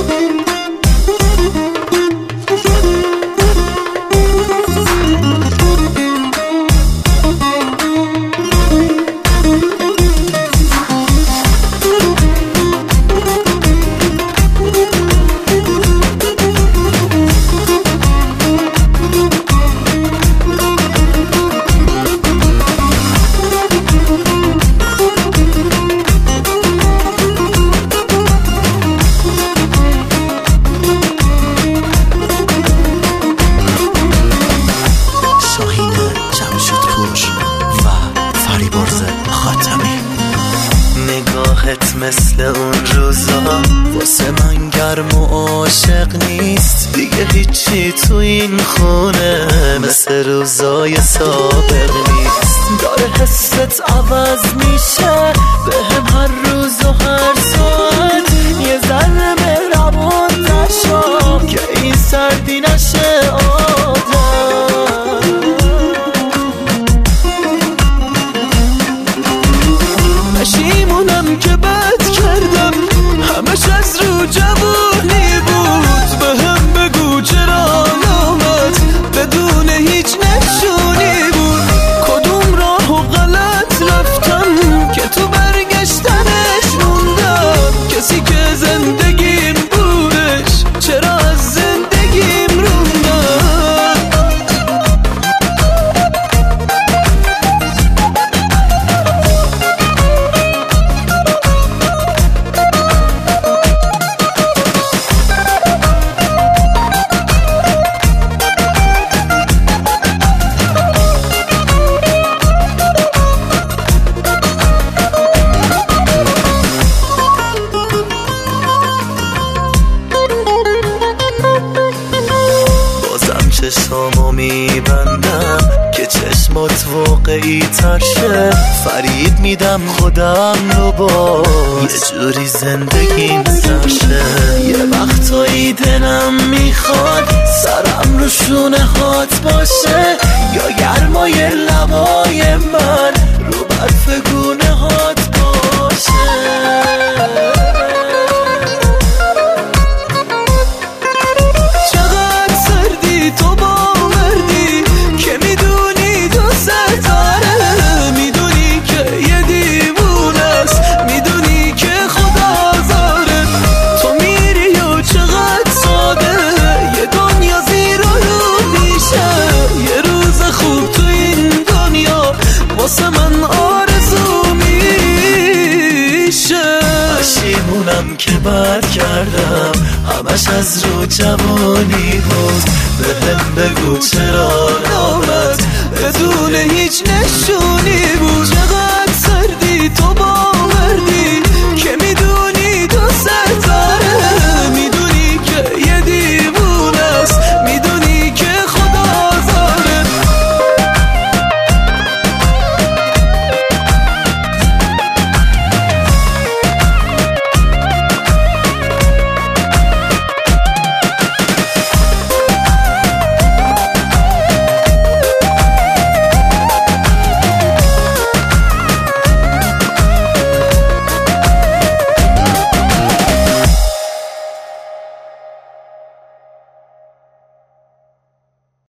نگاهت مثل اون روزا واسه من گرم و عاشق نیست دیگه، هیچی تو این خونه مثل روزای سابق نیست. داره حست عوض میشه به هم هر روز و هر ساعت، یه ذره مهربون نشو که این سردی نشه آدم. پشیمونم که بد کردم، همش از رو جوانی بود. به هم بگو چرا نامت بدون هیچ نشونی بود. کدوم راهو غلط رفتم که تو برگشتنش موندم. کسی که زندگیم بودش چرا از زندگیم روندم. چشمامو میبندم که چشمات واقعی تر شه. فرید میدم خودم رو با یه جوری زندگیم سرشه. یه وقتایی دلم میخواد سرم رو شونه هات باشه، یا گرمای لبای من رو برف گونه هات باشه. تو با مردی که میدونی تو ستاره، میدونی که یه دیوونه است، میدونی که خدا زاره. تو میری و چقدر ساده یه دنیا زیر و رو میشه. یه روز خوب تو این دنیا واسه من آرزو میشه. پشیمونم که بد کردم، همش از رو جوانی بود. به هم بگو چرا نامت بدون هیچ نشونی بود.